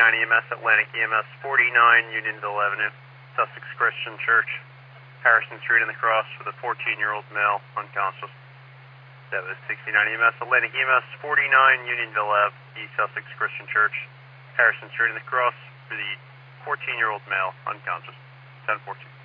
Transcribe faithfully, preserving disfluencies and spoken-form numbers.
sixty-nine E M S, Atlantic E M S, forty-nine Unionville Avenue, Sussex Christian Church, Harrison Street in the Cross with a fourteen-year-old male, unconscious. That was sixty-nine E M S, Atlantic E M S, forty-nine Unionville Ave, East Sussex Christian Church, Harrison Street in the Cross for the fourteen-year-old male, unconscious. ten fourteen.